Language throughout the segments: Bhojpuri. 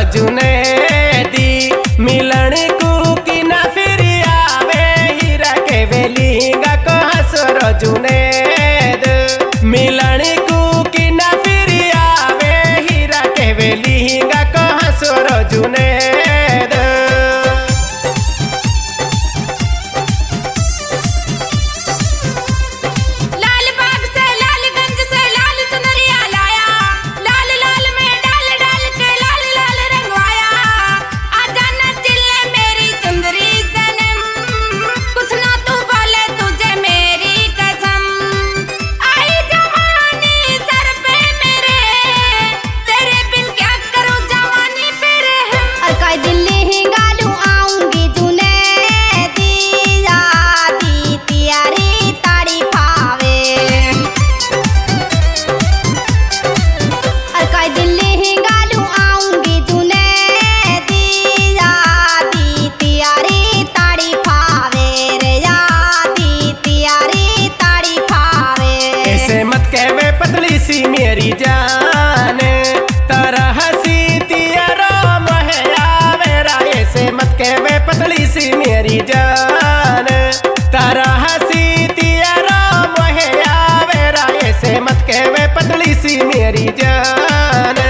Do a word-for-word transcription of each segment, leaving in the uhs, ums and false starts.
जुनेदी मिलन को की ना फिर आवे हीरा के वेलिंगा को हसर जुनेद मिलन को की ना फिर आवे हीरा के वेलिंगा को हसर जुनेद। पतली सी मेरी जान तरह सी तियारा महया मेरा ऐसे मत कहवे पतली सी मेरी जान तरह सी तियारा महया मेरा ऐसे मत कहवे पतली सी मेरी जान।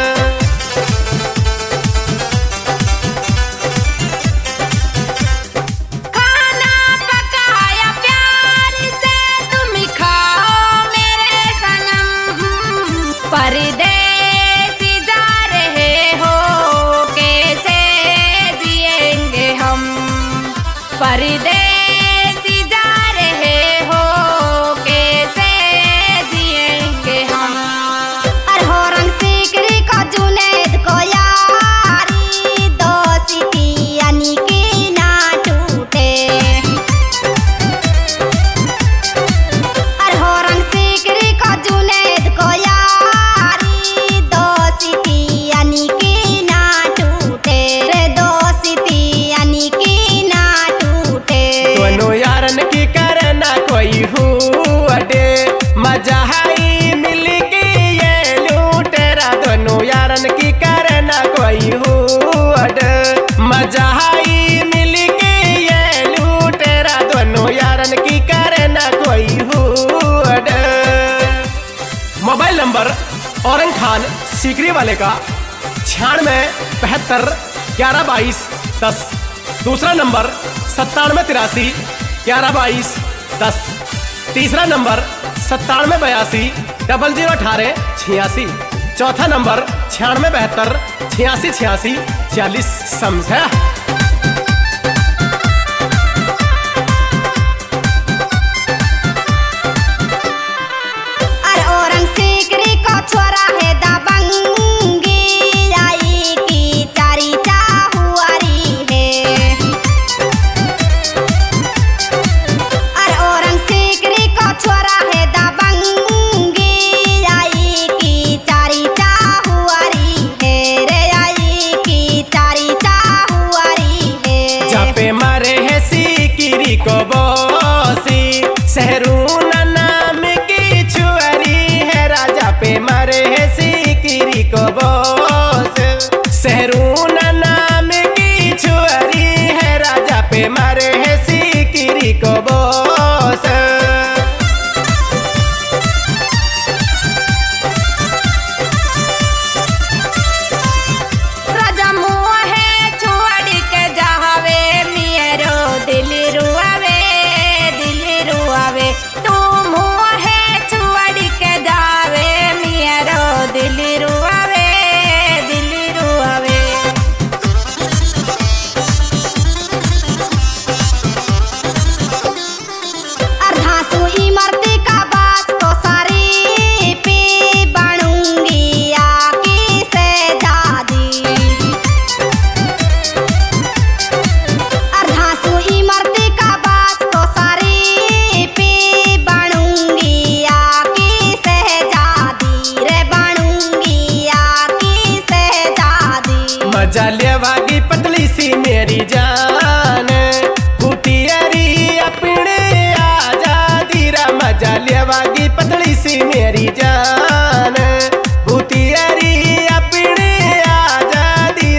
परदेसी जा रहे हो कैसे जिएंगे हम परदेसी जा रहे हो कैसे जिएंगे हम। और हो रंग सिकरी को जुनेद को यारी दोस्ती यानी कि ना टूटे। और हो रंग सिकरी को जुनेद को की करना कोई हुआडे मजा हाई मिल के ये लूटेरा दोनों यारन की करना कोई हुआडे मजा हाई मिल के ये लूटेरा दोनों यारन की करना कोई हुआडे। मोबाइल नंबर औरंग खान सीकरी वाले का छियानवे बहत्तर ग्यारह बाईस दस। दूसरा नंबर सत्तानवे तिरासी ग्यारह बाईस दस। तीसरा नंबर सत्तानवे बयासी डबल जीरो अठारह छियासी। चौथा नंबर छियानवे बहत्तर छियासी छियासी चालीस। समझा। को बोसी सहरूना नाम की छुअरी है राजा पे मरे है सिकरी को बोस सहरूना नाम की छुअरी है राजा पे मरे है सिकरी को बोस। राजा मुँह है छोड़ के जावे मेरो दिल रुआवे दिल रुआवे तू मुँह है छोड़ के जावे मेरो दिल रुआवे दिल रुआवे। अर्धासु इमरती का बास तो सारी पे बनूंगी आके से जादी। अर्धासु इमरती का बास तो सारी पे बनूंगी आके से जादी रे बनूंगी आके से जादी। मजा लेवागी पतली सी मेरी जान कुटियारी अपने आजादी रा मजा लेवागी पतली सी मेरी जान कुटियारी अपने आजादी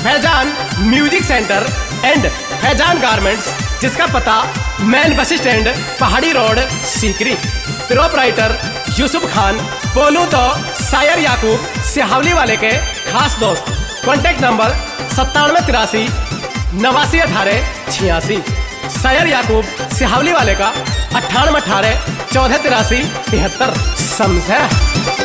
Faizan music centre and Faizan garments, जिसका पता main bus stand Pahadi road Sikri. Proprietor Yusuf Khan, बोलूं तो शायर याकूब सिहावली वाले के खास दोस्त। कॉन्टैक्ट नंबर सत्तानवे तिरासी नवासी अठारह छियासी। शायर याकूब सिहावली वाले का अट्ठानवे अठारह चौदह तिरासी तिहत्तर। समझे?